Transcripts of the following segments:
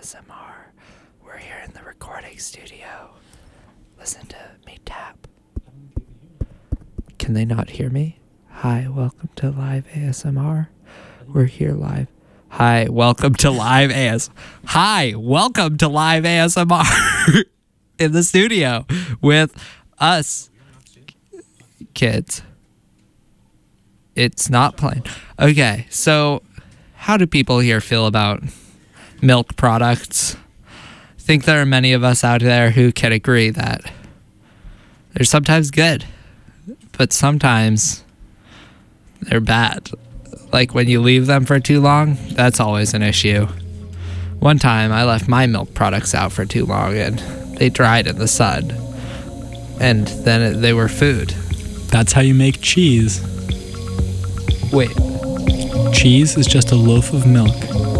ASMR. We're here in the recording studio. Listen to me tap. Can they not hear me? Hi, welcome to live ASMR. We're here live. Hi, welcome to live ASMR in the studio with us kids. It's not playing. Okay, so how do people here feel about milk products? I think there are many of us out there who can agree that they're sometimes good, but sometimes they're bad. Like when you leave them for too long, that's always an issue. One time I left my milk products out for too long and they dried in the sun. And then they were food. That's how you make cheese. Wait. Cheese is just a loaf of milk.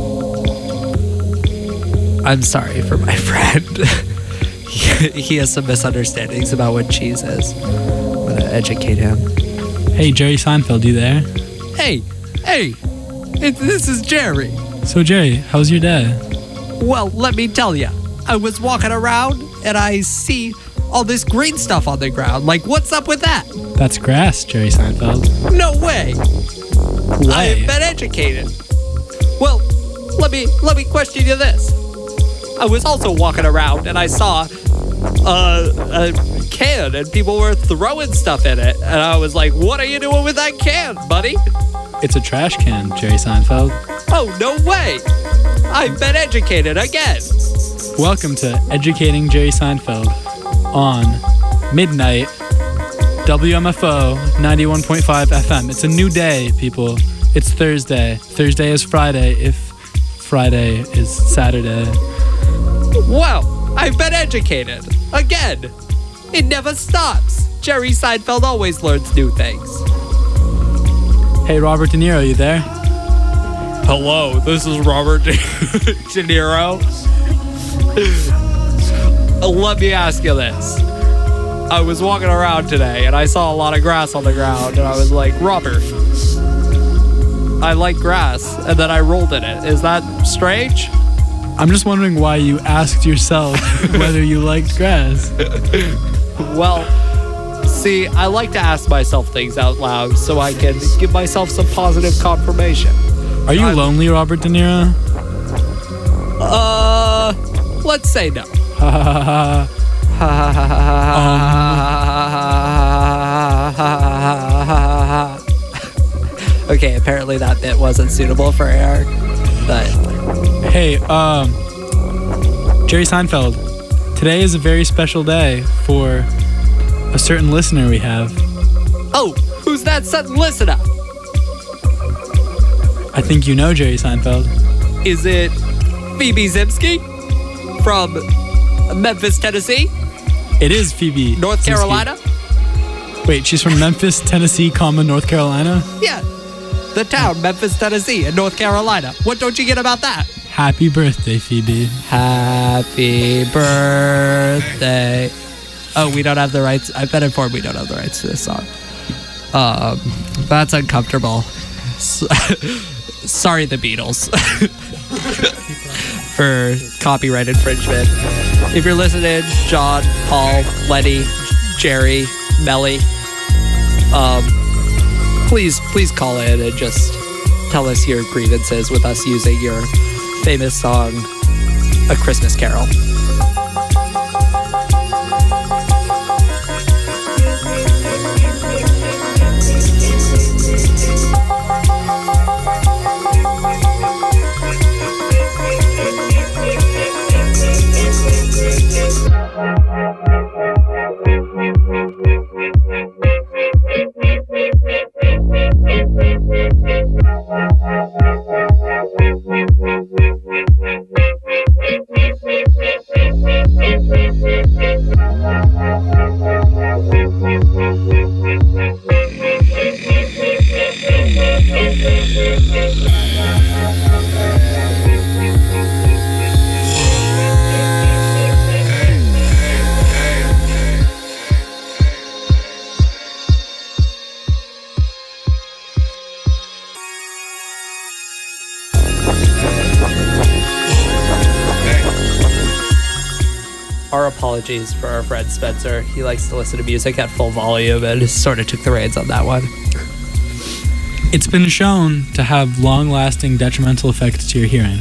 I'm sorry for my friend. He has some misunderstandings about what cheese is. I'm gonna educate him. Hey, Jerry Seinfeld, you there? Hey, this is Jerry. So, Jerry, how's your day? Well, let me tell you. I was walking around and I see all this green stuff on the ground. Like, what's up with that? That's grass, Jerry Seinfeld. No way. I have been educated. Well, let me question you this. I was also walking around and I saw a can and people were throwing stuff in it. And I was like, what are you doing with that can, buddy? It's a trash can, Jerry Seinfeld. Oh, no way. I've been educated again. Welcome to Educating Jerry Seinfeld on Midnight WMFO 91.5 FM. It's a new day, people. It's Thursday. Thursday is Friday if Friday is Saturday. Wow, I've been educated. Again. It never stops. Jerry Seinfeld always learns new things. Hey, Robert De Niro, you there? Hello, this is Robert De Niro. Let me ask you this. I was walking around today and I saw a lot of grass on the ground and I was like, Robert, I like grass, and then I rolled in it. Is that strange? I'm just wondering why you asked yourself whether you liked grass. Well, see, I like to ask myself things out loud so I can give myself some positive confirmation. Are you lonely, Robert De Niro? Let's say no. Okay, apparently that bit wasn't suitable for air, but... Hey, Jerry Seinfeld, today is a very special day for a certain listener we have. Oh, who's that certain listener? I think you know Jerry Seinfeld. Is it Phoebe Zimsky from Memphis, Tennessee? It is Phoebe North Zimsky. Carolina? Wait, she's from Memphis, Tennessee, North Carolina? Yeah, the town, Memphis, Tennessee, in North Carolina. What don't you get about that? Happy birthday, Phoebe. Happy birthday. Oh, we don't have the rights. I've been informed we don't have the rights to this song. That's uncomfortable. Sorry, the Beatles, for copyright infringement. If you're listening, John, Paul, Lenny, Jerry, Melly, please call in and just tell us your grievances with us using your famous song, A Christmas Carol. our apologies for our friend Spencer. He likes to listen to music at full volume and sort of took the reins on that one. It's been shown to have long-lasting detrimental effects to your hearing.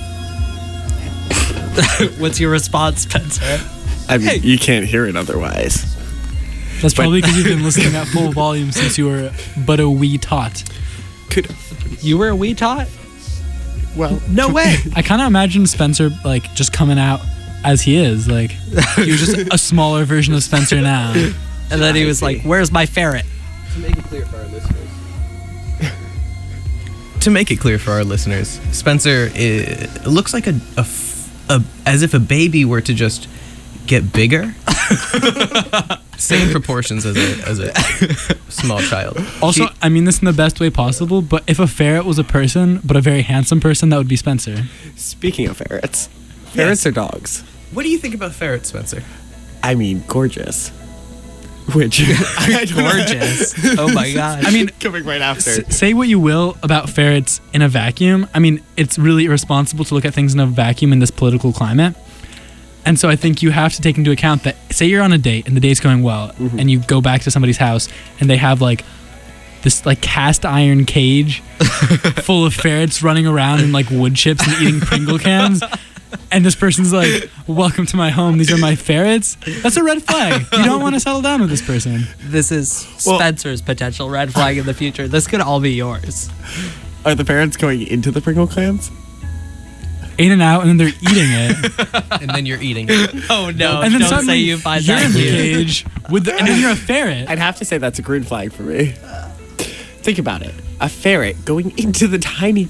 What's your response, Spencer? I mean, you can't hear it otherwise. That's probably because you've been listening at full volume since you were but a wee tot. You were a wee tot? Well, No way. I kind of imagine Spencer like just coming out as he is. Like he was just a smaller version of Spencer now. And then he was like, "Where's my ferret?" To make it clear for our listeners, Spencer looks like as if a baby were to just get bigger. Same proportions as a small child. Also, I mean this in the best way possible, but if a ferret was a person, but a very handsome person, that would be Spencer. speaking of ferrets are dogs. What do you think about ferrets, Spencer? I mean, gorgeous. Which I don't know. Gorgeous. Oh my gosh. I mean, Coming right after. say what you will about ferrets in a vacuum. I mean, it's really irresponsible to look at things in a vacuum in this political climate. And so I think you have to take into account that, say you're on a date and the date's going well, and you go back to somebody's house and they have like this like cast iron cage full of ferrets running around in like wood chips and eating Pringle cans. And this person's like, "Welcome to my home. These are my ferrets." That's a red flag. You don't want to settle down with this person. this is Spencer's potential red flag in the future. This could all be yours. Are the parents going into the Pringle clans? In and out, and then they're eating it. And then you're eating it. Oh no! And then don't suddenly say you find you're that in the cute. cage and then you're a ferret. I'd have to say that's a green flag for me. Think about it. A ferret going into the tiny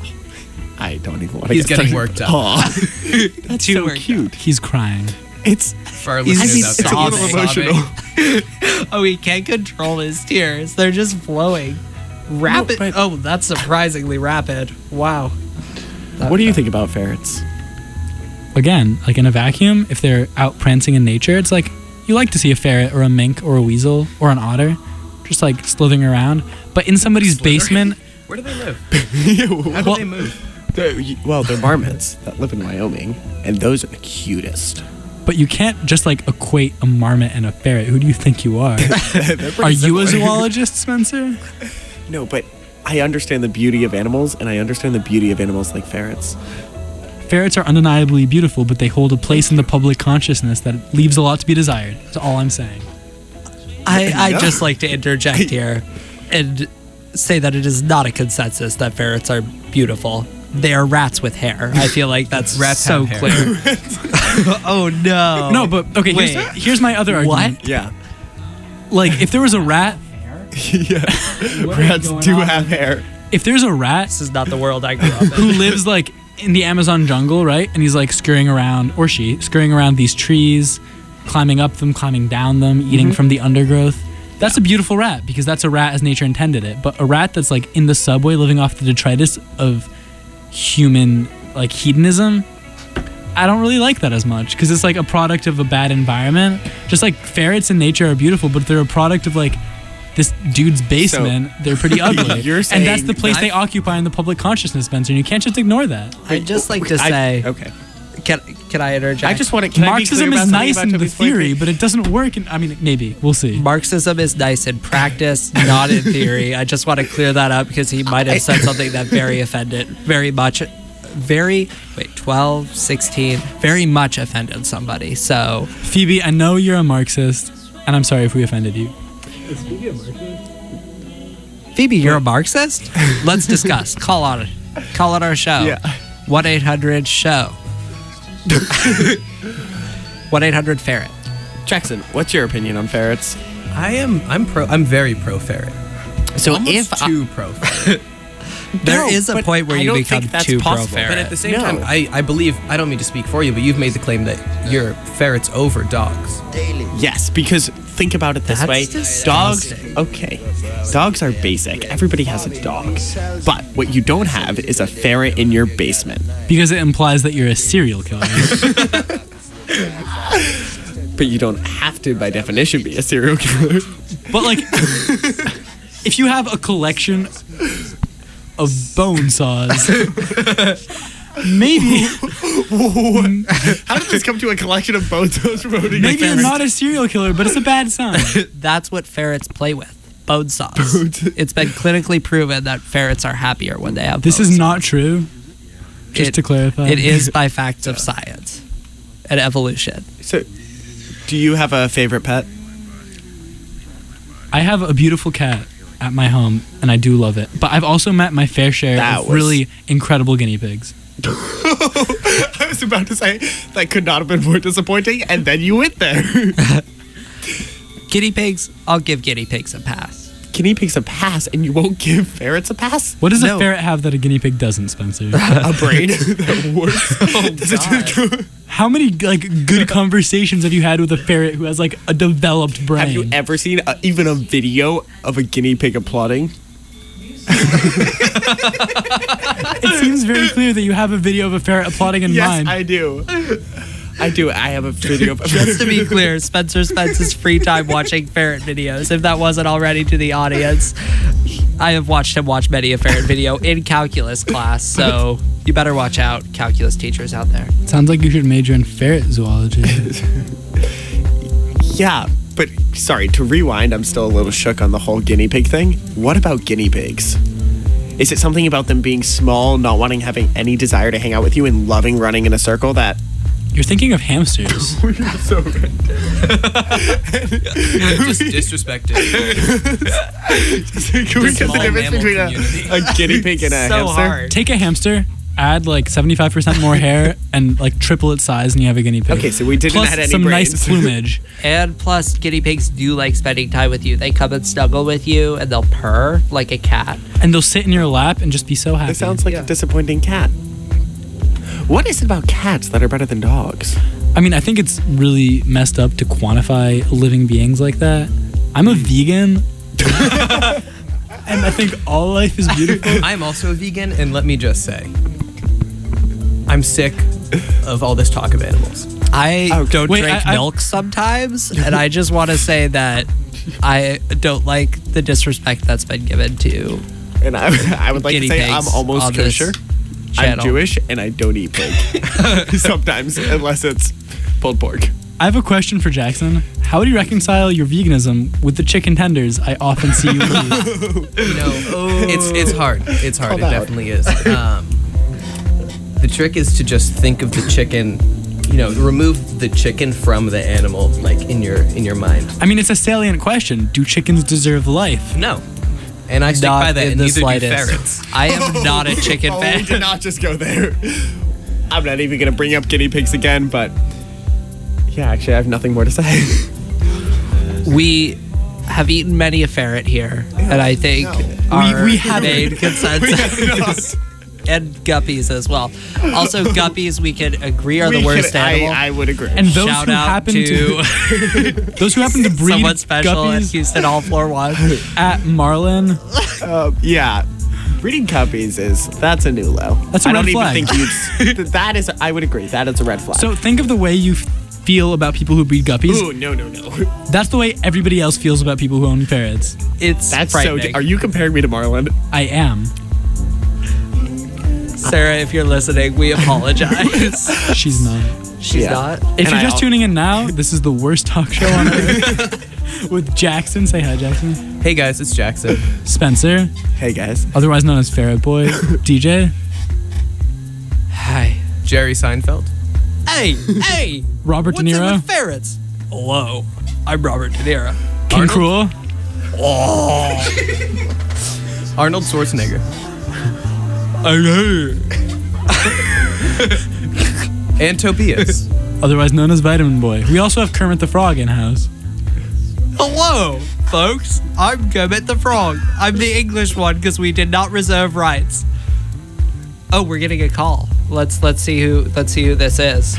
I don't even want to He's get getting started. worked up. Aw. That's Too so worked cute. He's crying. It's For our He's listeners out there, it's a little sobbing. emotional. Oh, he can't control his tears. They're just flowing. Rapid. but- Oh, that's surprisingly rapid. Wow. What do you think about ferrets? Again, like in a vacuum, if they're out prancing in nature, it's like you like to see a ferret or a mink or a weasel or an otter just like slithering around. But in somebody's basement, Where do they live? Well, How do they move? they're marmots that live in Wyoming, and those are the cutest. but you can't just like equate a marmot and a ferret. Who do you think you are? Are you a zoologist, Spencer? No, but I understand the beauty of animals, and I understand the beauty of animals like ferrets. Ferrets are undeniably beautiful, but they hold a place in the public consciousness that leaves a lot to be desired. That's all I'm saying. I just like to interject here and say that it is not a consensus that ferrets are beautiful. They are rats with hair. I feel like that's Rats so have clear. Oh no. No, but okay, Wait. here's my other argument. What? Yeah. Like, if there was a rat, Yeah. Rats do have hair. if there's a rat This is not the world I grew up who in. lives like in the Amazon jungle, right? And he's like scurrying around, or she, scurrying around these trees, climbing up them, climbing down them, eating from the undergrowth. That's a beautiful rat because that's a rat as nature intended it. But a rat that's like in the subway living off the detritus of human like hedonism, I don't really like that as much because it's like a product of a bad environment. Just like ferrets in nature are beautiful, but if they're a product of like this dude's basement, they're pretty ugly. You're And that's saying the place they occupy in the public consciousness, Spencer, and you can't just ignore that. I'd just like to say, Okay. can I interject? I just want to. Can I be clear Marxism about is something nice about in the Toby's point? theory, but it doesn't work. I mean, maybe we'll see. Marxism is nice in practice, not in theory. I just want to clear that up because he might have said something that very much 16, somebody. So Phoebe, I know you're a Marxist, and I'm sorry if we offended you. Phoebe, you're a Marxist? Let's discuss. Call on our show. Yeah. 1-800-SHOW. 1-800-FERRET. Jackson, what's your opinion on ferrets? I'm very pro ferret. So Almost too pro ferret. There is a but point where I you don't become think that's too possible. pro-ferret. But at the same No. time, I believe, I don't mean to speak for you, but you've made the claim that you're ferrets over dogs. Yes, because think about it this That's way. Dogs, disgusting. okay. Dogs are basic. Everybody has a dog. But what you don't have is a ferret in your basement. Because it implies that you're a serial killer. But you don't have to, by definition, be a serial killer. But like, if you have a collection of bone saws Maybe How did this come to a collection of bozos promoting maybe you're ferrets? not a serial killer, but it's a bad sign. That's what ferrets play with. Bone saws. It's been clinically proven that ferrets are happier when they have This bone is saws. not true. Just to clarify. It is by facts of science and evolution. So, do you have a favorite pet? I have a beautiful cat at my home, and I do love it. But I've also met my fair share That of was- really incredible guinea pigs. I was about to say that could not have been more disappointing, and then you went there. Guinea pigs, I'll give guinea pigs a pass. Guinea pigs a pass, and you won't give ferrets a pass? What does No. a ferret have that a guinea pig doesn't, Spencer? A brain that works. Does it just- How many good conversations have you had with a ferret who has a developed brain? Have you ever seen even a video of a guinea pig applauding? It seems very clear that you have a video of a ferret applauding in Yes, mind. I do. I do. I have a video of Just to be clear, Spencer spends his free time watching ferret videos. If that wasn't already to the audience, I have watched him watch many a ferret video in calculus class, so you better watch out, calculus teachers out there. Sounds like you should major in ferret zoology. Yeah, but sorry, to rewind, I'm still a little shook on the whole guinea pig thing. What about guinea pigs? Is it something about them being small, not having any desire to hang out with you, and loving running in a circle that... You're thinking of hamsters. so right. Just disrespected. Can we get the small difference mammal between community. a guinea pig and a So hamster? hard. Take a hamster, add 75% more hair, and triple its size, and you have a guinea pig. Okay, so we didn't Plus add any some brains. nice plumage. And plus, guinea pigs do like spending time with you. They come and snuggle with you, and they'll purr like a cat. And they'll sit in your lap and just be so happy. This sounds like a disappointing cat. What is it about cats that are better than dogs? I mean, I think it's really messed up to quantify living beings like that. I'm a vegan. And I think all life is beautiful. I'm also a vegan, and let me just say, I'm sick of all this talk of animals. I don't Wait, drink I- milk sometimes, and I just want to say that I don't like the disrespect that's been given to And I would like to guinea say pigs I'm almost on this kosher. I'm channel. Jewish, and I don't eat pig. Sometimes, unless it's pulled pork. I have a question for Jackson. How do you reconcile your veganism with the chicken tenders I often see you eat? You know, it's hard. It's hard. Called It out. definitely is. The trick is to just think of the chicken. Remove the chicken from the animal, in your mind. I mean, it's a salient question. Do chickens deserve life? No, and I stick Not by that. in And the neither do slightest. ferrets. I am not a chicken Oh, we fan. did not just go there. I'm not even gonna bring up guinea pigs again, but yeah, actually, I have nothing more to say. We have eaten many a ferret here, and I think our We haven't. main consensus, and guppies as well. Also, guppies we could agree are the worst animal. I would agree. And those Shout who out happen to those who happen to breed someone special at guppies Houston All Floor One. at Marlin, yeah, breeding guppies that's a new low. That's a I red don't flag. even think you'd. That is. I would agree. That is a red flag. so think of the way you feel about people who breed guppies. Ooh, no. That's the way everybody else feels about people who own ferrets. It's That's so. frightening. Are you comparing me to Marlon? I am. Sarah, if you're listening, we apologize. She's not. She's Yeah. not. If And you're I just al- tuning in now, this is the worst talk show on earth with Jackson. Say hi, Jackson. Hey guys, it's Jackson. Spencer, Hey guys. otherwise known as Ferret Boy. DJ, Hi. Jerry Seinfeld. Hey. Robert De What's it Niro, with ferrets? Hello. I'm Robert De Niro. King Cruel, Arnold Schwarzenegger. And Tobias. otherwise known as Vitamin Boy. We also have Kermit the Frog in house. Hello, folks. I'm Kermit the Frog. I'm the English one because we did not reserve rights. Oh, we're getting a call. Let's see who this is.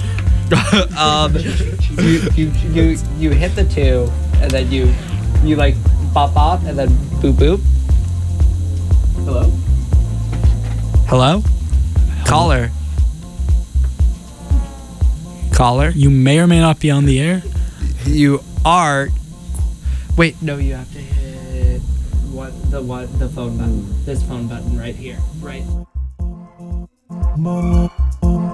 You hit the 2 and then you like bop bop and then boop boop. Hello. Hello? Caller. You may or may not be on the air. You are. Wait, no. You have to hit the phone button. This phone button right here. Right.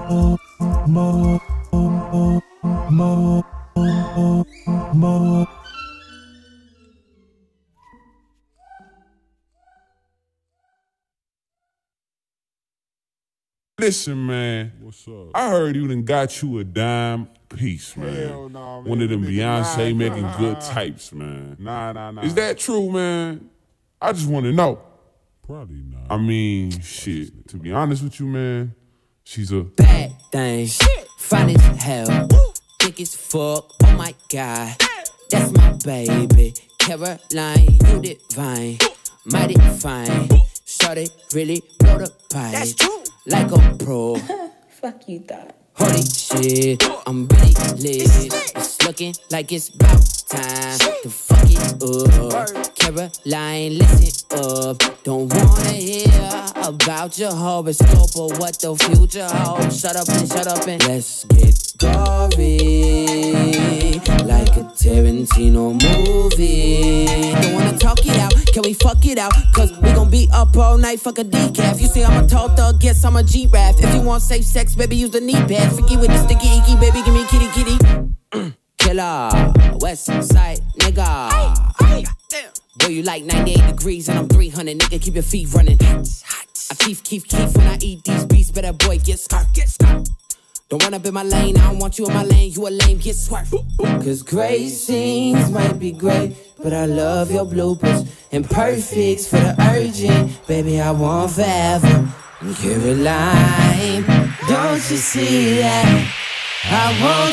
Listen, man. What's up? I heard you done got you a dime piece, man. Hell nah, man. One of them Beyonce making good types, man. Nah. Is that true, man? I just want to know. Probably not. I mean, shit. To be honest with you, man, she's a bad thing. Fine as hell. Thick as fuck. Oh my God. That's my baby. Caroline, you divine. Mighty fine. Shorty really blow the pipe. That's true. Like a pro. Fuck you thought. Holy shit, I'm really lit. It's looking like it's about time to fuck it up. Caroline, listen up. Don't wanna hear about your horoscope or what the future holds. Shut up and let's get gory, like a Tarantino movie. Don't wanna talk it out, can we fuck it out? Cause we gon' be up all night, fuck a decaf. You say I'm a tall thug, guess I'm a G-Rap. If you want safe sex, baby, use the knee pad. Freaky with the sticky icky, baby, give me kitty. Killer, West Side nigga. Boy, you like 98 degrees and I'm 300, nigga, keep your feet running. I keep when I eat these beats, better boy, get scarf. Don't wanna be my lane, I don't want you in my lane, you a lame, get swerved. Cause great scenes might be great, but I love your bloopers. And perfects for the urgent, baby, I want forever. Caroline, don't you see that? I want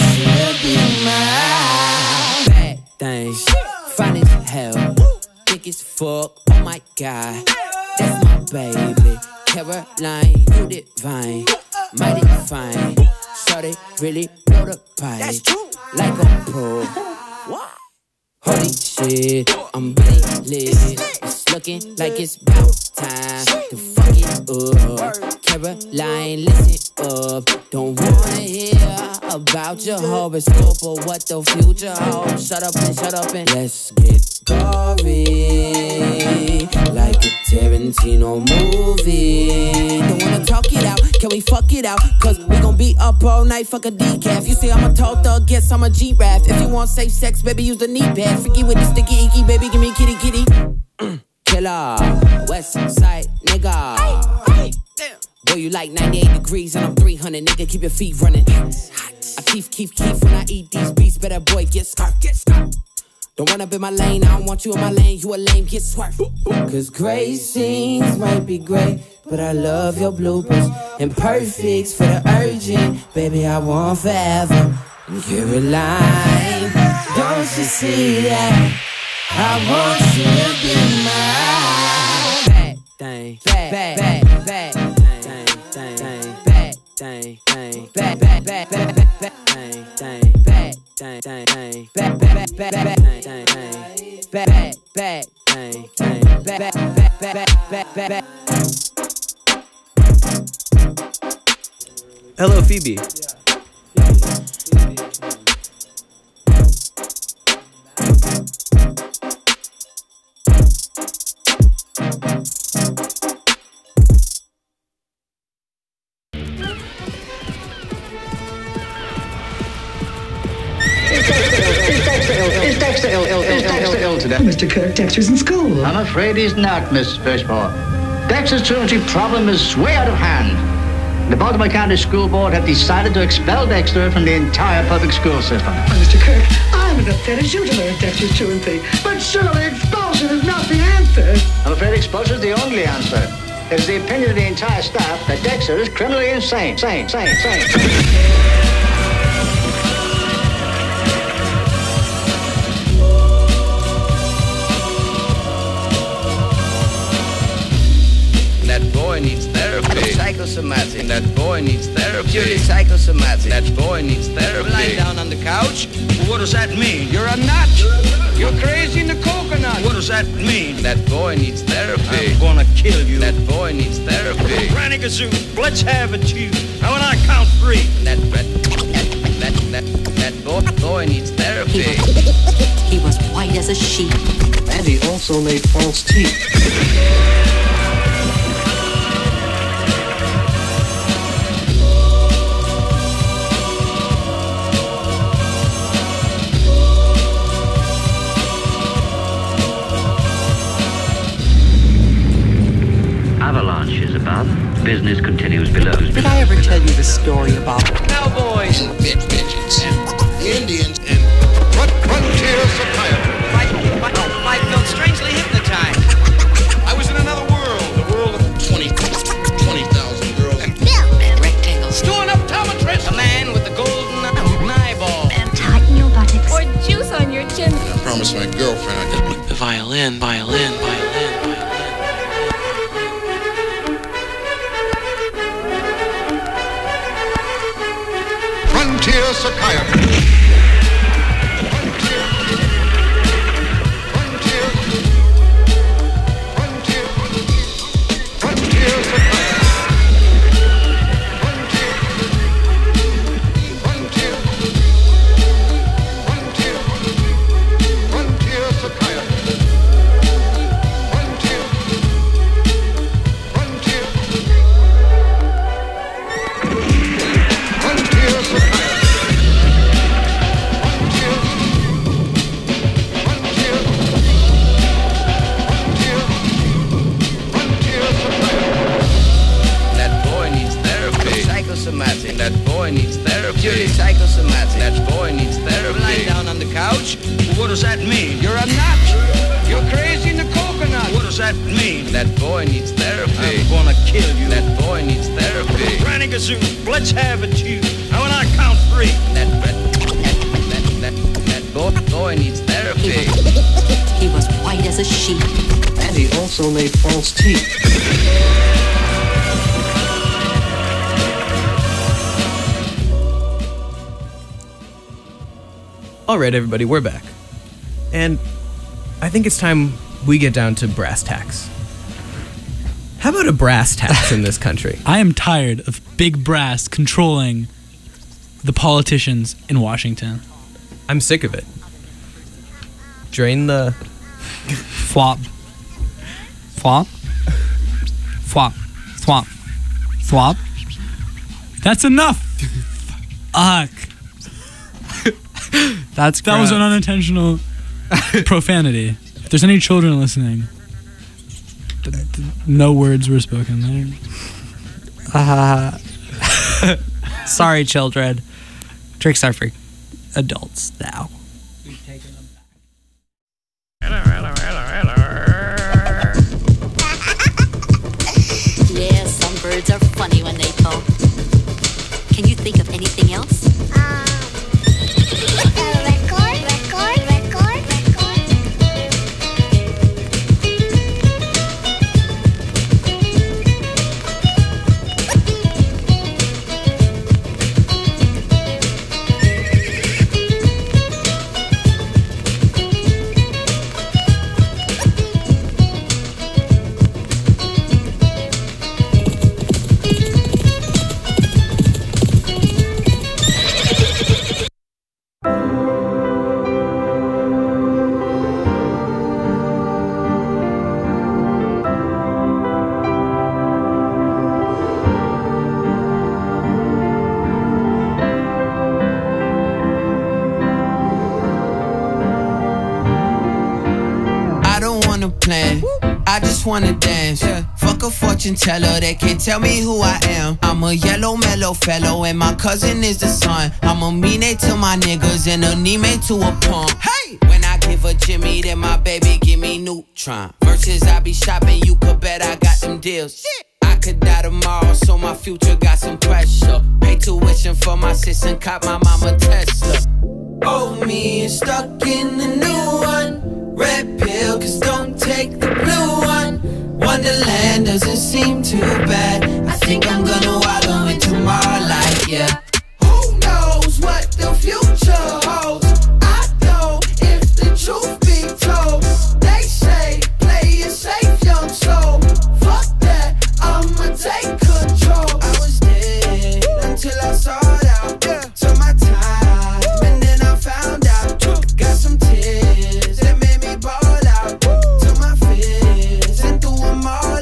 you to be mine. Bad things, fine as hell, thick as fuck, oh my God. That's my baby, Caroline, you divine, mighty fine. Shorty really blow the pipe. That's true. Like a pro. What? Holy shit, I'm really lit. It's looking like it's about time to fuck it up. Caroline, listen up. Don't wanna hear about your horoscope or what the future holds. Shut up and let's get gory, like a Tarantino movie. Don't wanna talk it out, can we fuck it out? Cause we gon' be up all night, fuck a decaf. You say I'm a tall thug, guess I'm a G-Rap. If you want safe sex, baby, use the knee pad. Freaky with the sticky icky, baby, give me kitty. Killer, West Side nigga. Boy, you like 98 degrees and I'm 300, nigga, keep your feet running. I keep when I eat these beats, better boy, get scarf. Don't wanna be my lane, I don't want you in my lane, you a lame, get swerved. Cause great scenes might be great, but I love your bloopers. And perfects for the urgent, baby, I want forever. Caroline, don't you see that? I want you to be mine. Bad thing, bad Hello, Phoebe. Dexter ill today? Mr. Kirk, Dexter's in school. I'm afraid he's not, Miss Fishmore. Dexter's truancy problem is way out of hand. The Baltimore County School Board have decided to expel Dexter from the entire public school system. Mr. Kirk, I'm as upset as you to learn Dexter's truancy. But surely expulsion is not the answer. I'm afraid expulsion is the only answer. It is the opinion of the entire staff that Dexter is criminally insane. Sane. That boy needs therapy. Psychosomatic. That boy needs therapy. Purely psychosomatic. That boy needs therapy. Lying down on the couch? What does that mean? You're a nut. You're crazy in the coconut. What does that mean? That boy needs therapy. I'm gonna kill you. That boy needs therapy. Granny Gazoo, let's have it, you. Now when I count 3. That boy needs therapy. He was white as a sheet. And he also made false teeth. business continues below. Did I ever tell you the story about Cowboys and midgets and Indians and frontier society? I felt strangely hypnotized. I was in another world, the world of 20,000 girls. And Rectangles. doing optometrist. A man with the golden eyeball. And tighten your buttocks. Or juice on your chin. I promised my girlfriend I'd The violin. Frontier psychiatry. That boy needs therapy. Psychosomatic. That boy needs therapy. Lying down on the couch? What does that mean? You're a nut. You're crazy in the coconut. What does that mean? That boy needs therapy. I'm gonna kill you. That boy needs therapy. Granny Gazoo, let's have it, you. Now when I count 3. That boy needs therapy. He was white as a sheet. And he also made false teeth. All right, everybody, we're back. And I think it's time we get down to brass tacks. How about a brass tax in this country? I am tired of big brass controlling the politicians in Washington. I'm sick of it. Drain the... Flop. Flop. Flop. Swap. Swap. That's enough! Ugh. That was an unintentional profanity. If there's any children listening, no words were spoken there. Sorry, children. Tricks are for adults now. Yeah, some birds are funny when they talk. Can you think of anything else? I just wanna dance. Fuck a fortune teller that can't tell me who I am. I'm a yellow mellow fellow and my cousin is the sun. I'm a mean to my niggas and a knee to a pump. Hey! When I give a Jimmy, then my baby give me Neutron. Versus I be shopping, you could bet I got them deals. I could die tomorrow, so my future got some pressure. Pay tuition for my sis and cop my mama Tesla. Oh, me is stuck in the new one. Red pill, cause don't take the blue one. Wonderland doesn't seem too bad. I think I'm gonna wallow in tomorrow light, yeah. Who knows what the future holds? I know if the truth be told. They say, play it safe, young soul. Fuck that, I'ma take control. I was dead until I saw it out. Took my time, and then I found out. Got some tears that made me ball out. Took my fears and threw them all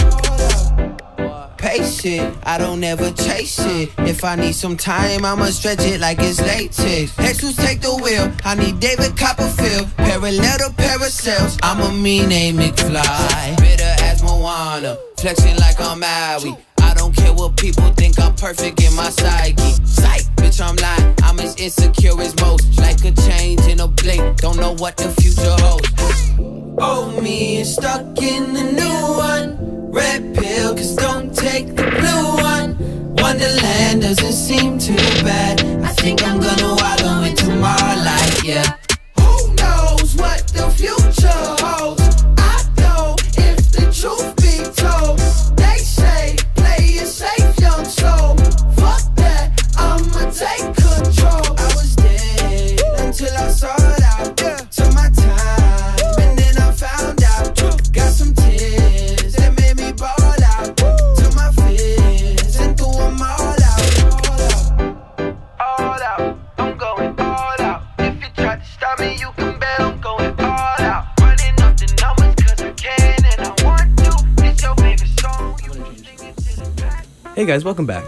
out. Pace it, I don't ever chase it. If I need some time, I'ma stretch it like it's latex. Jesus take the wheel, I need David Copperfield. Parallel to parasails, I'm a mean name McFly. Bitter as Moana, flexing like I'm Maui. I care what people think. I'm perfect in my psyche. Psych, bitch, I'm lying. I'm as insecure as most. Like a change in a blink. Don't know what the future holds. Oh, me is stuck in the new one. Red pill, cause don't take the blue one. Wonderland doesn't seem too bad. I think I'm gonna wallow into my life, yeah. Who knows what the future holds? I know if the truth be told. They say, play it safe, young soul. Fuck that, I'ma take control. I was dead until I saw it out. Took my time, and then I found out. Got some tears that made me ball out. Took my fears and threw them all out. All out, I'm going all out. If you try to stop me, you can bet I'm going all out. Running up the numbers cause I can and I want to. It's your favorite song. You can sing it to the back. Hey guys, welcome back.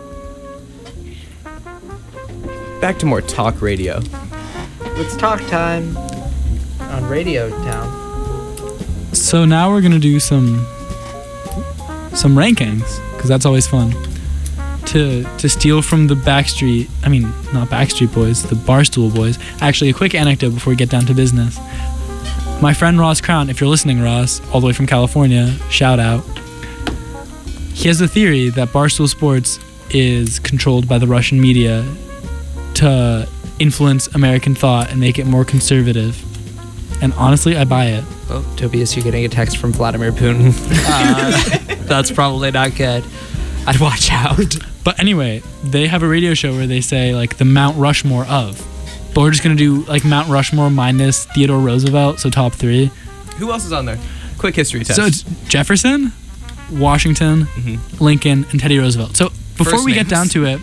Back to more talk radio. It's talk time on Radio Town. So now we're gonna do some rankings, because that's always fun. To steal from the Backstreet, I mean, not Backstreet Boys, the Barstool Boys. Actually, a quick anecdote before we get down to business. My friend Ross Crown, if you're listening, Ross, all the way from California, shout out. He has a theory that Barstool Sports is controlled by the Russian media to influence American thought and make it more conservative. And honestly, I buy it. Oh, Tobias, you're getting a text from Vladimir Putin. That's probably not good. I'd watch out. But anyway, they have a radio show where they say, like, the Mount Rushmore of. But we're just going to do, like, Mount Rushmore minus Theodore Roosevelt, so top 3. Who else is on there? Quick history test. So it's Jefferson, Washington, Lincoln, and Teddy Roosevelt. So before First we names. get down to it,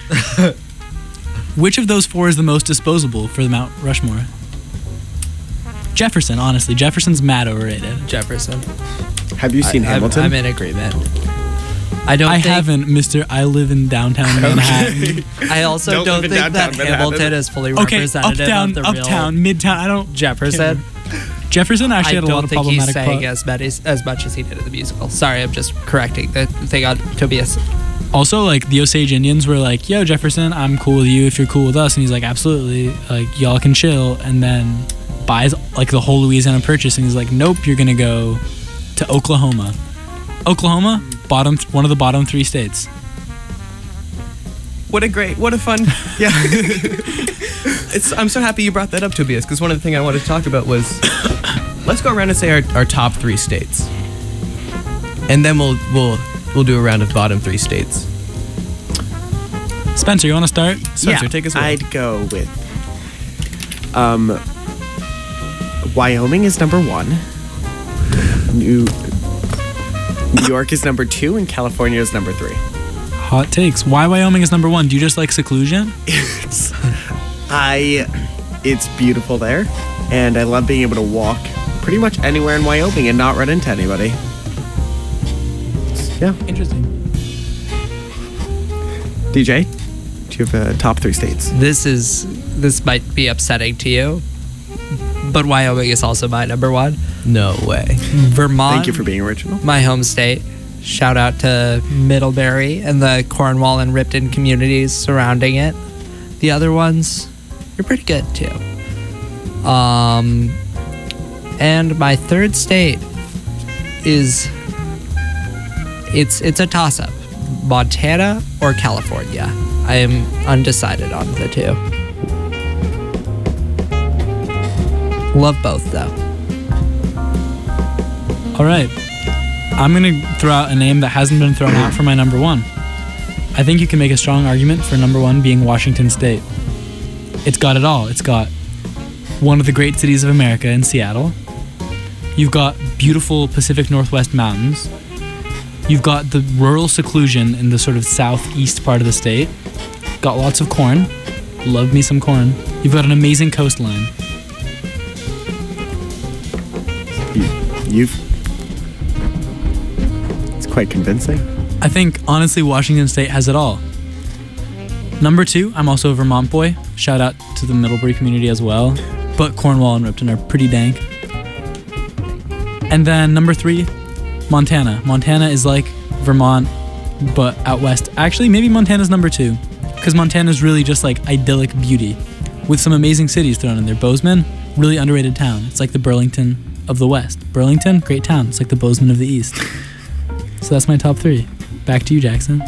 which of those 4 is the most disposable for the Mount Rushmore? Jefferson, honestly. Jefferson's mad overrated. Jefferson. Have you seen Hamilton? I'm in agreement. I haven't, Mr. I live in downtown Manhattan. I also don't think that Hamilton is fully representative uptown, of the uptown, real midtown. I don't. Jefferson. Jefferson actually had a lot of problematic I don't think he's saying as much as he did in the musical. Sorry, I'm just correcting the thing on Tobias. Also, like, the Osage Indians were like, yo, Jefferson, I'm cool with you if you're cool with us. And he's like, absolutely. Like, y'all can chill. And then buys, like, the whole Louisiana Purchase. And he's like, nope, you're going to go to Oklahoma. Oklahoma, one of the bottom 3 states. What a fun, yeah. I'm so happy you brought that up, Tobias, because one of the things I wanted to talk about was, let's go around and say our top 3 states. And then we'll do a round of bottom 3 states. Spencer, you want to start? Spencer, take us away. I'd go with Wyoming is number 1. New York is number 2, and California is number 3. Hot takes. Why Wyoming is number 1? Do you just like seclusion? It's beautiful there, and I love being able to walk pretty much anywhere in Wyoming and not run into anybody. Yeah. Interesting. DJ, do you have top 3 states? This might be upsetting to you, but Wyoming is also my number 1. No way. Vermont. Thank you for being original. My home state. Shout out to Middlebury and the Cornwall and Ripton communities surrounding it. The other ones, you're pretty good too. And my 3rd state is it's a toss-up. Montana or California. I am undecided on the 2. Love both though. All right. I'm going to throw out a name that hasn't been thrown out for my number 1. I think you can make a strong argument for number 1 being Washington State. It's got it all. It's got one of the great cities of America in Seattle. You've got beautiful Pacific Northwest mountains. You've got the rural seclusion in the sort of southeast part of the state. Got lots of corn. Love me some corn. You've got an amazing coastline. It's quite convincing. I think, honestly, Washington State has it all. Number 2, I'm also a Vermont boy. Shout out to the Middlebury community as well. But Cornwall and Ripton are pretty dank. And then number 3, Montana. Montana is like Vermont but out west, actually, maybe Montana's number 2, because Montana's really just like idyllic beauty with some amazing cities thrown in there. Bozeman, really underrated town. It's like the Burlington of the West. Burlington, great town. It's like the Bozeman of the East. So that's my top 3. Back to you, Jackson.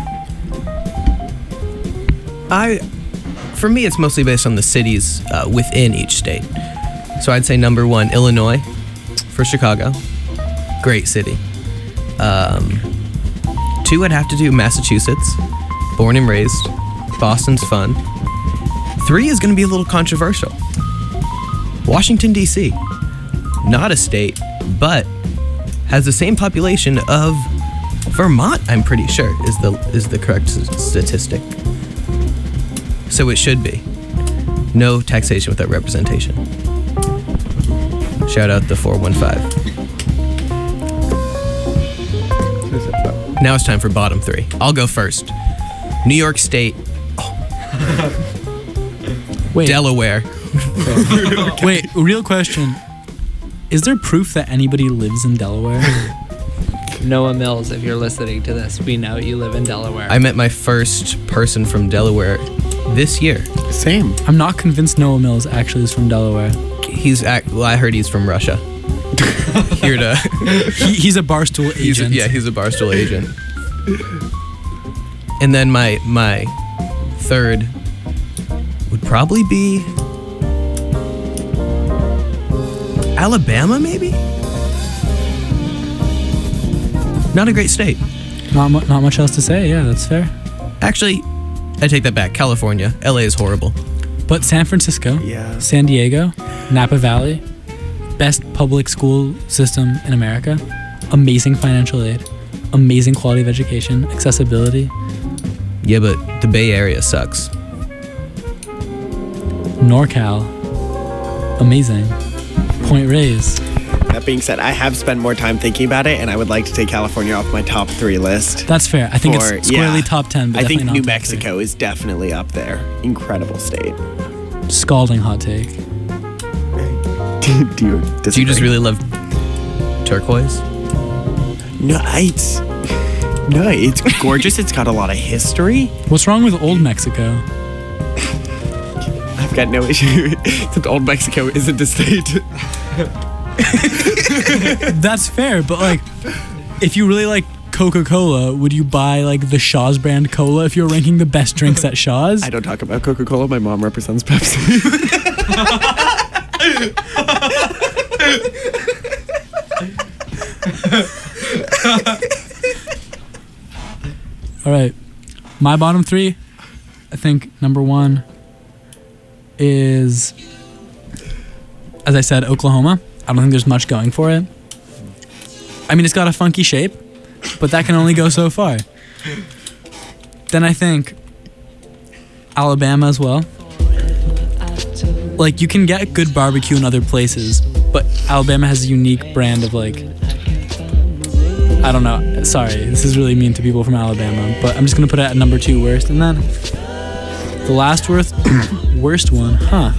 For me, it's mostly based on the cities within each state. So I'd say number 1, Illinois for Chicago. Great city. 2, I'd have to do Massachusetts. Born and raised. Boston's fun. 3 is going to be a little controversial. Washington, D.C. Not a state, but has the same population of Vermont, I'm pretty sure, is the correct statistic. So it should be. No taxation without representation. Shout out the 415. Now it's time for bottom 3. I'll go first. New York State. Wait. Delaware. Wait, real question. Is there proof that anybody lives in Delaware? Noah Mills, if you're listening to this, we know you live in Delaware. I met my first person from Delaware this year. Same. I'm not convinced Noah Mills actually is from Delaware. I heard he's from Russia. Here to... He's a Barstool agent. He's a Barstool agent. And then my third would probably be Alabama, maybe? Not a great state. Not much else to say. Yeah, that's fair. Actually, I take that back. California. LA is horrible. But San Francisco, Yeah. San Diego, Napa Valley, best public school system in America, amazing financial aid, amazing quality of education, accessibility. Yeah, but the Bay Area sucks. NorCal, amazing. Point Reyes. That being said, I have spent more time thinking about it, and I would like to take California off my top 3 list. That's fair. I think it's squarely top 10. But I think definitely New not top Mexico is definitely up there. Incredible state. 3. Scalding hot take. Do you disagree? Do you just really love turquoise? No, it's gorgeous. It's got a lot of history. What's wrong with Old Mexico? I've got no issue that Old Mexico isn't a state. That's fair, but like, if you really like Coca-Cola, would you buy like the Shaw's brand cola if you're ranking the best drinks at Shaw's? I don't talk about Coca-Cola. My mom represents Pepsi. All right, my bottom 3, I think number 1 is, as I said, Oklahoma. I don't think there's much going for it. I mean, it's got a funky shape, but that can only go so far. Then I think Alabama as well. Like, you can get good barbecue in other places, but Alabama has a unique brand of like, I don't know. Sorry, this is really mean to people from Alabama, but I'm just gonna put it at number 2 worst, and then the last worst one,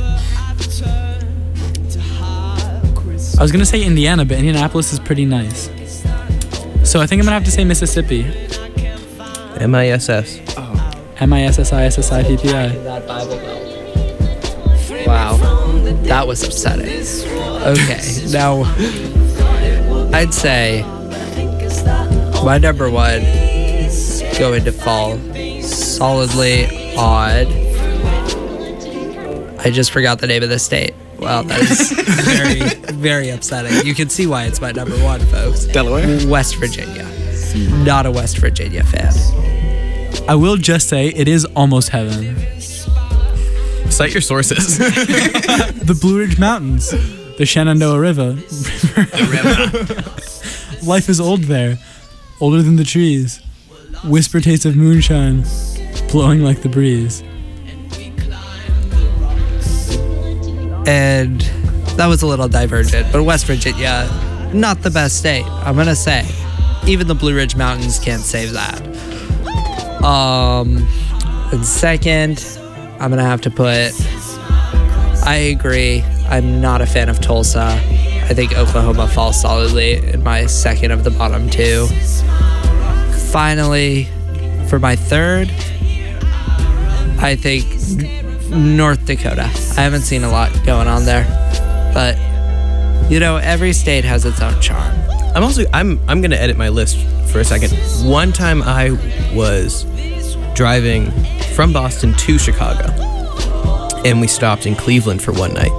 I was gonna say Indiana, but Indianapolis is pretty nice. So I think I'm gonna have to say Mississippi. MISS. MISSISSIPPI. That Bible Belt. Wow, that was upsetting. Okay, now I'd say my number 1 going to fall solidly on. I just forgot the name of the state. Wow, that is very, very upsetting. You can see why it's my number 1, folks. Delaware? West Virginia. Not a West Virginia fan. I will just say it is almost heaven. Cite your sources. The Blue Ridge Mountains, the Shenandoah River. Life is old there, older than the trees. Whisper taste of moonshine, blowing like the breeze. And that was a little divergent, but West Virginia, not the best state, I'm gonna say. Even the Blue Ridge Mountains can't save that. And second, I'm gonna have to put, I agree, I'm not a fan of Tulsa. I think Oklahoma falls solidly in my second of the bottom 2. finally, for my third, I think North Dakota. I haven't seen a lot going on there, but you know, every state has its own charm. I'm gonna edit my list for a second. One time I was driving from Boston to Chicago, and we stopped in Cleveland for one night.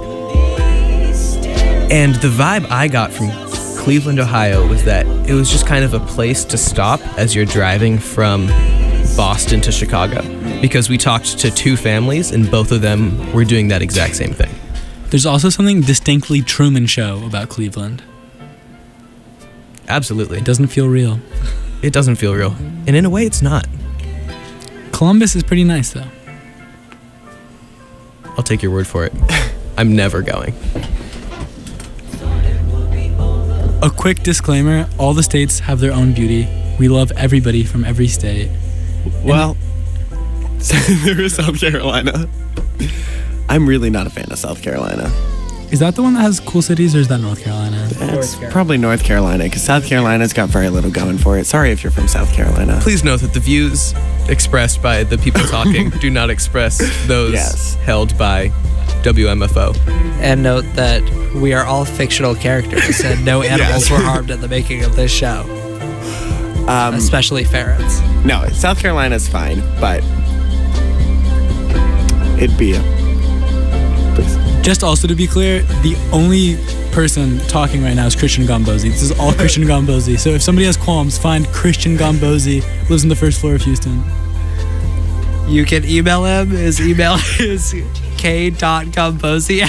And the vibe I got from Cleveland, Ohio was that it was just kind of a place to stop as you're driving from Boston to Chicago, because we talked to two families and both of them were doing that exact same thing. There's also something distinctly Truman Show about Cleveland. Absolutely. It doesn't feel real. It doesn't feel real. And in a way, it's not. Columbus is pretty nice, though. I'll take your word for it. I'm never going. A quick disclaimer, all the states have their own beauty. We love everybody from every state. Well, there is South Carolina. I'm really not a fan of South Carolina. Is that the one that has cool cities, or is that North Carolina? It's probably North Carolina, because South Carolina's got very little going for it. Sorry if you're from South Carolina. Please note that the views expressed by the people talking do not express those held by WMFO. And note that we are all fictional characters and no animals were harmed in the making of this show. Especially ferrets. No, South Carolina's fine, but it'd be please. Just also to be clear, the only person talking right now is Christian Gombozi. This is all Christian Gombozi. So if somebody has qualms, find Christian Gombozi, lives on the first floor of Houston. You can email him. His email is k.gombozi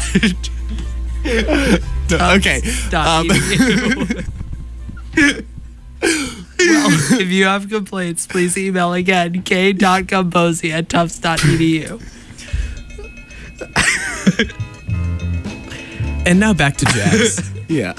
Okay. Well, if you have complaints, please email again, k.gombozi@tufts.edu. And now back to jazz. Yeah.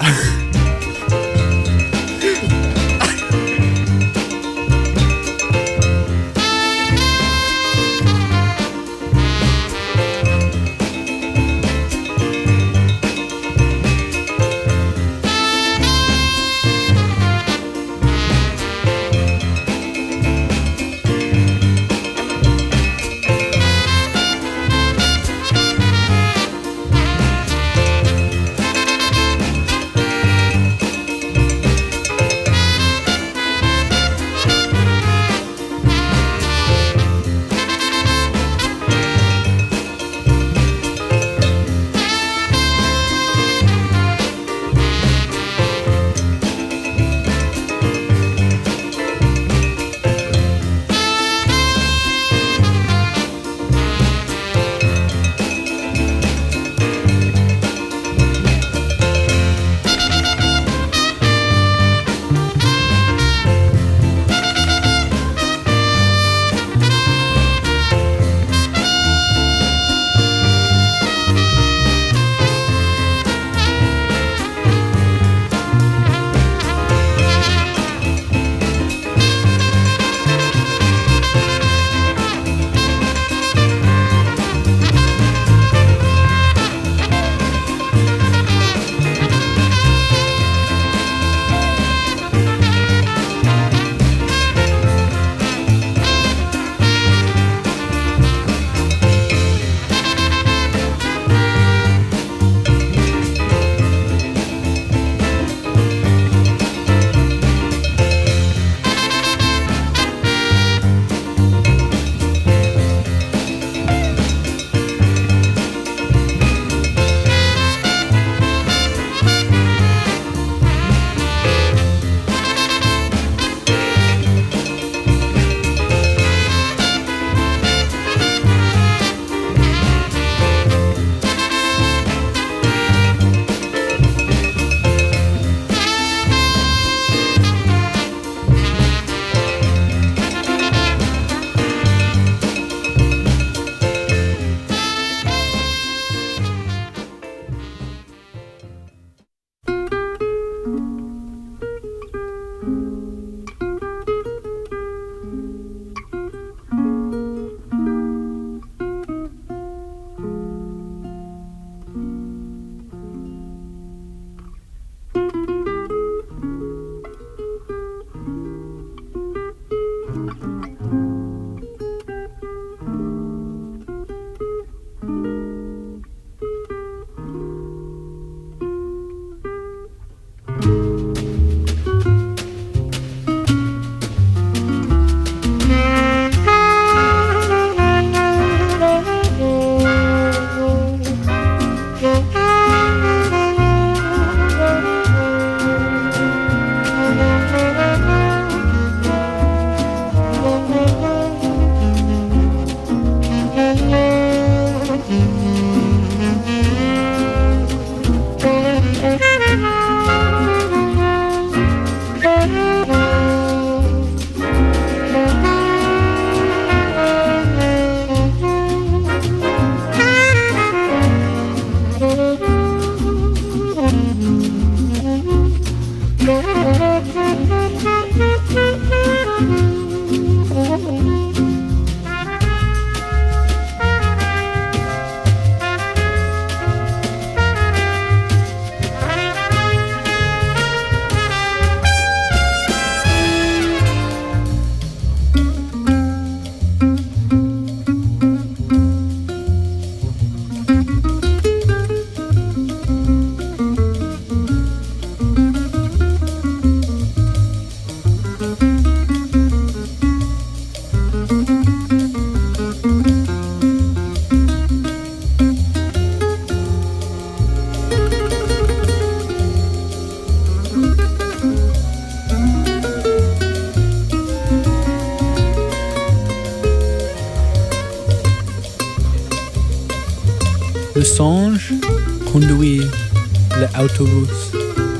Le singe conduit l'autobus.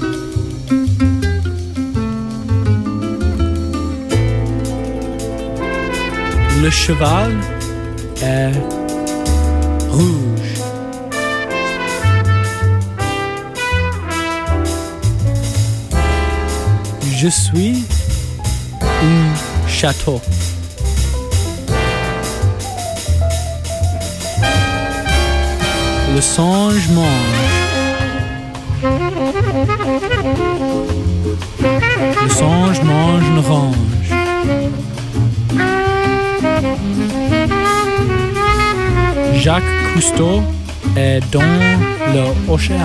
Le cheval est rouge. Je suis un château. Le singe mange. Le singe mange une orange. Jacques Cousteau est dans l'océan.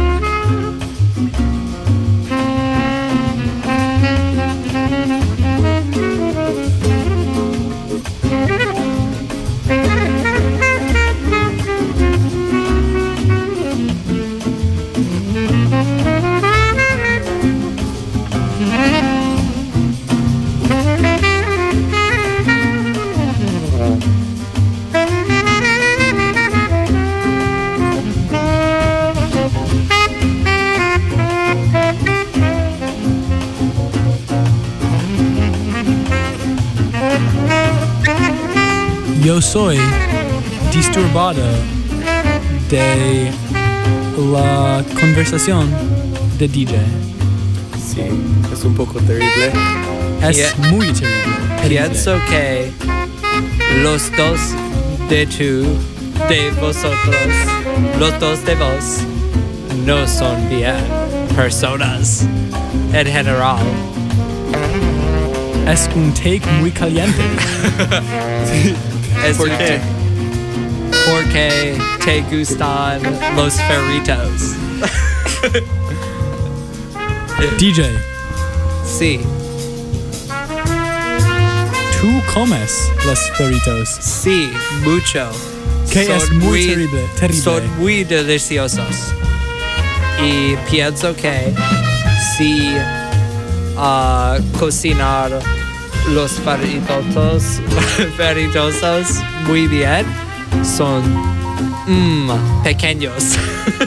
Yo soy disturbado de la conversación de DJ. Sí, es un poco terrible. Es muy terrible. Pienso que los dos de vosotros, los dos de vos, no son bien personas en general. Es un take muy caliente. ¿Por qué? Porque te gustan los perritos. DJ, Sí, tú comes los perritos. sí, mucho. Que es Son muy terrible. Son muy deliciosos. Y pienso que si cocinar los perritos muy bien, son pequeños.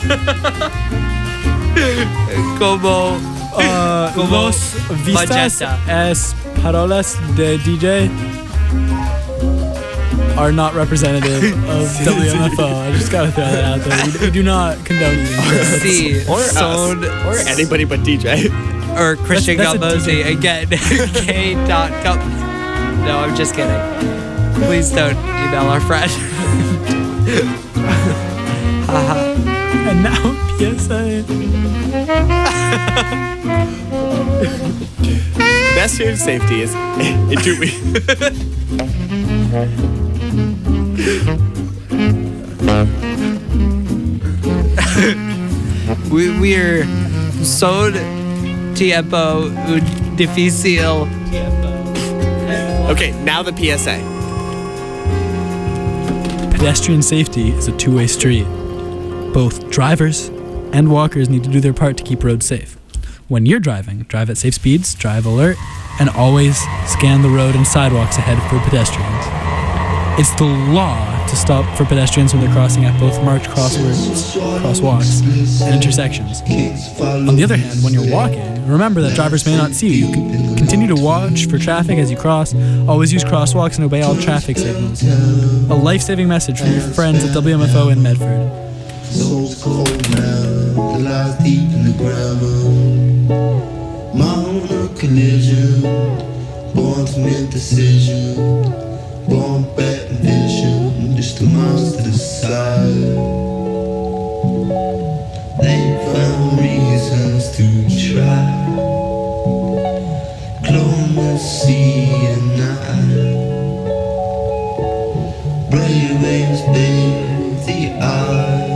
como Los vistas magenta. as parolas de DJ are not representative of WMFO. I just gotta throw that out there. We do not condone eating birds. Sí, Or son, us. Or anybody but DJ. or Christian That's a Gambosi DJ. again. K.com. No, I'm just kidding. Please don't email our friend. And now PSA. Pedestrian safety is We're so tiempo difícil. Okay, now the PSA. Pedestrian safety is a two-way street. Both drivers and walkers need to do their part to keep roads safe. When you're driving, drive at safe speeds, drive alert, and always scan the road and sidewalks ahead for pedestrians. It's the law to stop for pedestrians when they're crossing at both marked crosswalks, and intersections. On the other hand, when you're walking, remember that drivers may not see you. You can continue to watch for traffic as you cross, always use crosswalks, and obey all traffic signals. A life-saving message from your friends at WMFO in Medford. Soul's cold now, the lies deep in the ground. My own collision, born to make decision, born back in vision, just a monster to the side. They found reasons to try, clemency and I. Brainwaves, babe, the eye. high.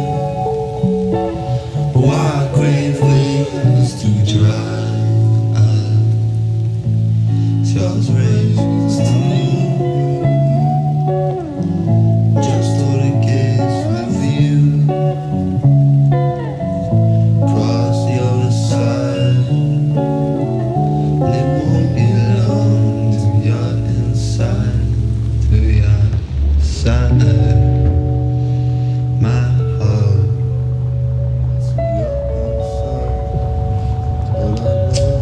Why grave wings to dry? Just raised to just thought it gets with you. Cross the other side. And it won't be long till you're inside. Till you're inside my heart. Till you're inside. All I know.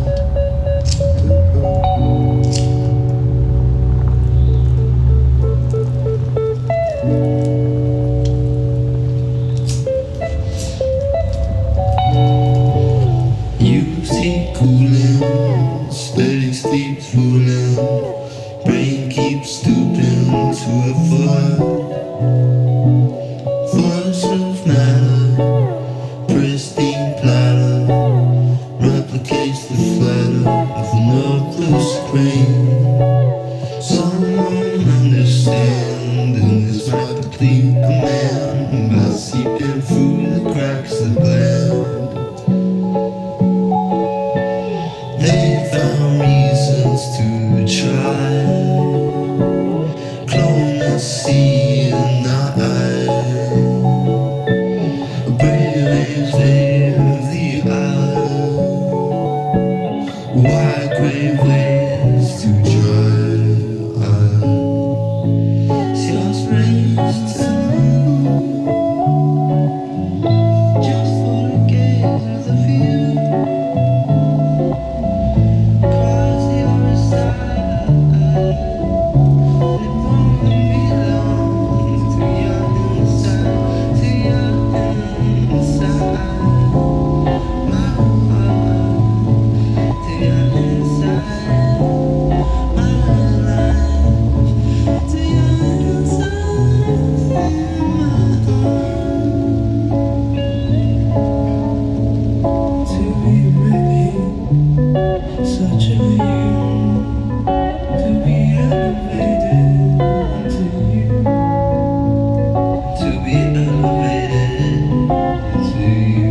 You see cooling, steady sleep fooling, brain keeps stooping to a voice of matter, pristine platter, replicates the flatter of an earthless grain. Someone understanding is my complete command by seeping through the cracks of land. They found reasons to try, clone the sea and I, brave veil of the eye. Why grave ways to dry? Just raised to just for a gaze of the view. Cross the other side. It won't be long till you're inside, till you're inside my heart, till you're inside my life, till you're inside my heart. To be ready, such a view, to be elevated to you, to be elevated to you.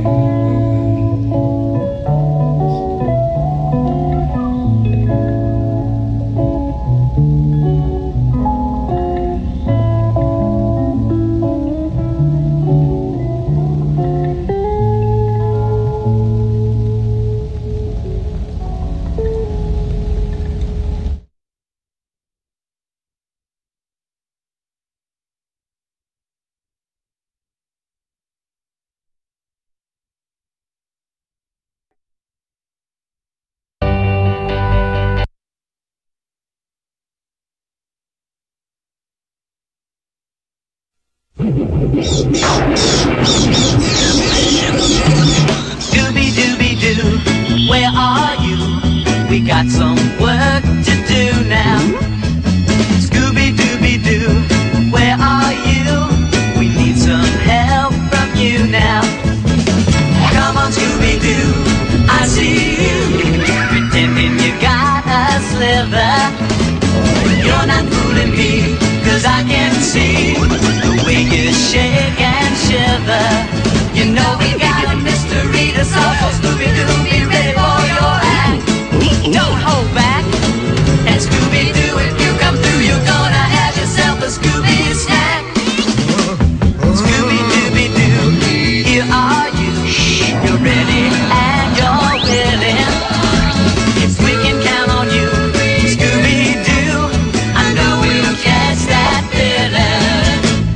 Scooby-Dooby-Doo, where are you? We got some work to do now. Scooby-Dooby-Doo, where are you? We need some help from you now. Come on, Scooby-Doo, I see you, pretending you got a sliver. You're not fooling me, 'cause I can see the way you shake and shiver. You know we got a mystery to solve, so Scooby-Doo, be ready for your act. Don't hold back, and Scooby-Doo, if you come through, you're gonna have yourself a Scooby snack. Scooby-Dooby-Doo, here are you, you're ready and you're willing. If we can count on you, Scooby-Doo, I know we'll catch that villain.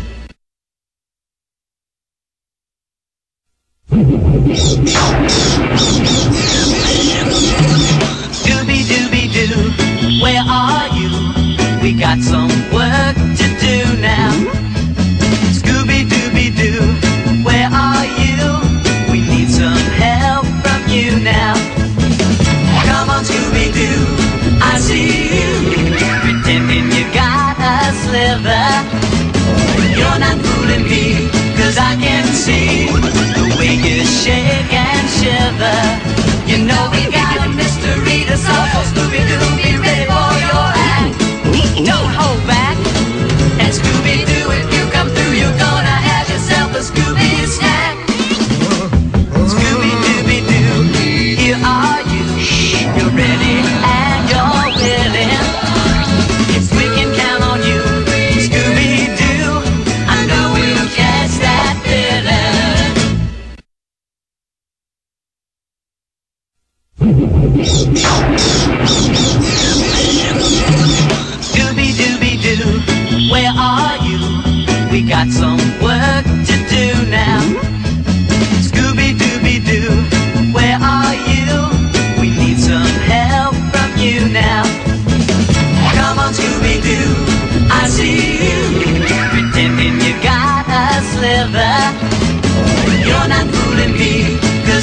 Scooby-Dooby-Doo, where are you? We got some work to do now. Scooby-Dooby-Doo, where are you? We need some help from you now. Come on, Scooby-Doo, I see you, pretending you got a sliver. You're not fooling me, 'cause I can see the way you shake and shiver. You know we got a mystery to solve, so Scooby-Doo, be ready for your act. Don't hold back.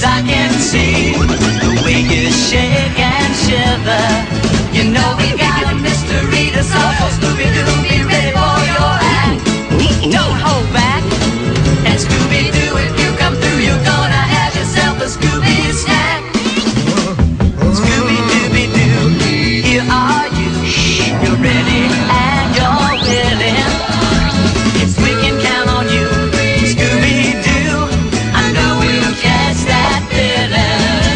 'cause I can see the way you shake and shiver. You know we got a mystery to solve, so Scooby-Doo, be ready for your act. Don't hold back, and Scooby-Doo, if you come through, you're gonna have yourself a Scooby snack. Scooby-Dooby-Doo, here are you. You're ready and you're willing. Yes, we can count on you, Scooby-Doo. I know we'll catch that feeling.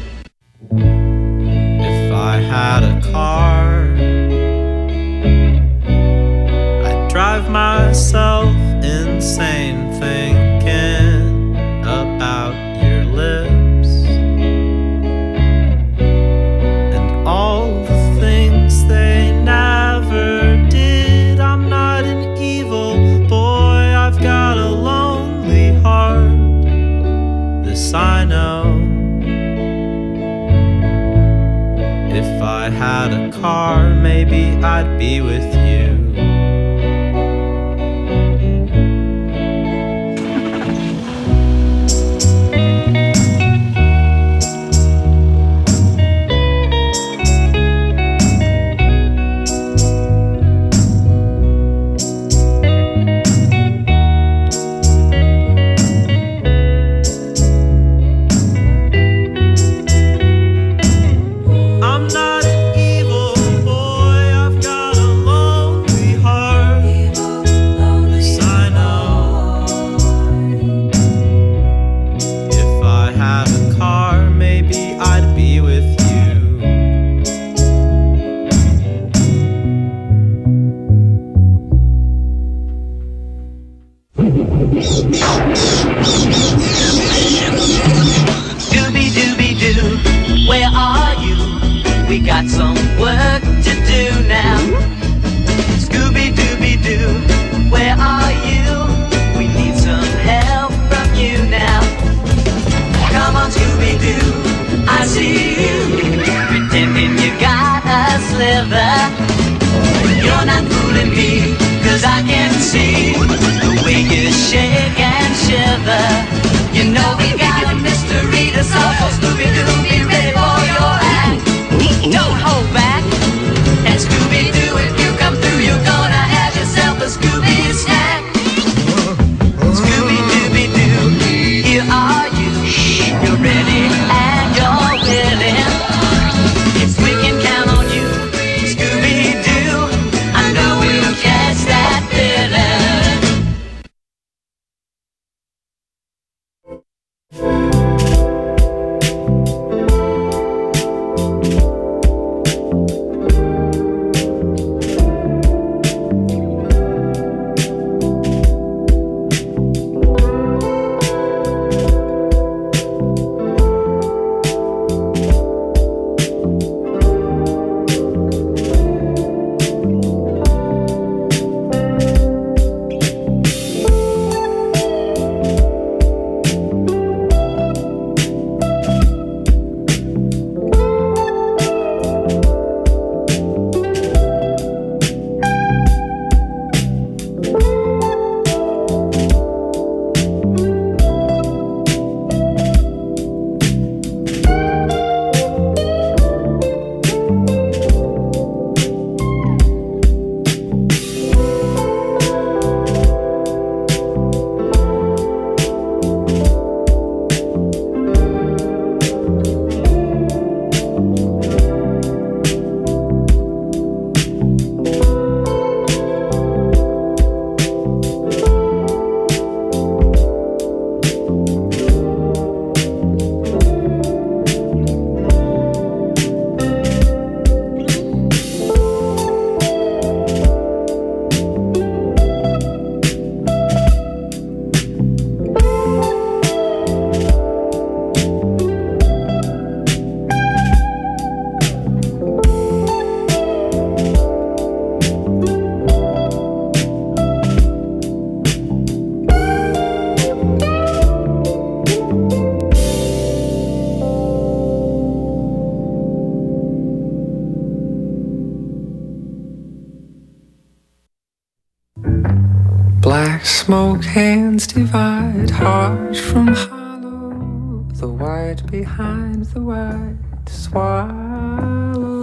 If I had a car, I'd drive myself insane thinking about your lips and all the things they never did. I'm not an evil boy, I've got a lonely heart, this I know. If I had a car, maybe I'd be with you. I'm not an evil boy, I've got a lonely heart, this I know. If I had a car, maybe I'd be with you. Scooby-Dooby-Doo, where are you? We got some work to do now. Scooby-Dooby-Doo, where are you? We need some help from you now. Come on, Scooby-Doo, I see you, pretending you got a sliver. You're not fooling me, 'cause I can see the way you shake and shiver. You know we got a mystery to solve, so Scooby-Doo, be ready for your act. Don't hold back, and Scooby-Doo, if you come through, you're gonna have yourself a Scooby snack. Scooby-Dooby-Doo, here are you. You're ready and you're willing. Yes, we can count on you, Scooby-Doo. I know we'll catch that feeling. Black smoke hands divide heart from hollow. the white behind the white swallow.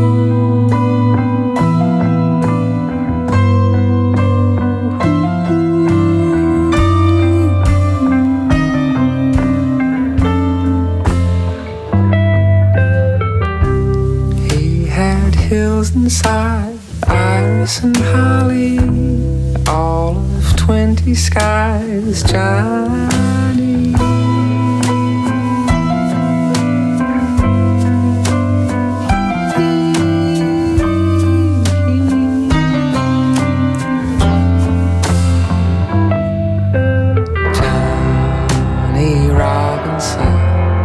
He had hills inside, iris and holly, all of 20 skies, Johnny. Johnny Robinson,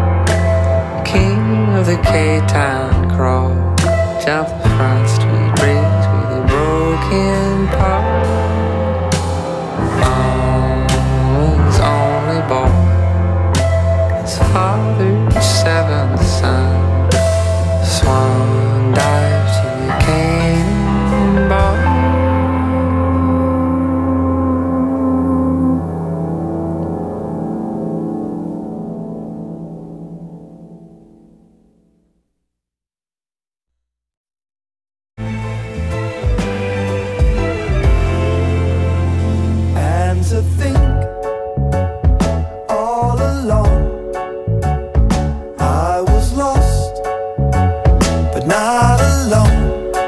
king of the K-Town crawl, jumped the Front Street Bridge with a broken paw. Mama's only boy, his father's seventh son. Swan dive to the cannonball. And to think all along I was lost, but not alone.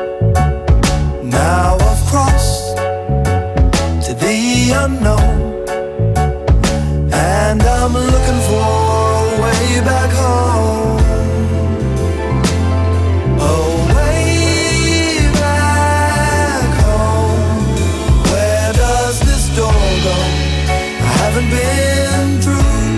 Now I've crossed to the unknown, and I'm looking for a way back home.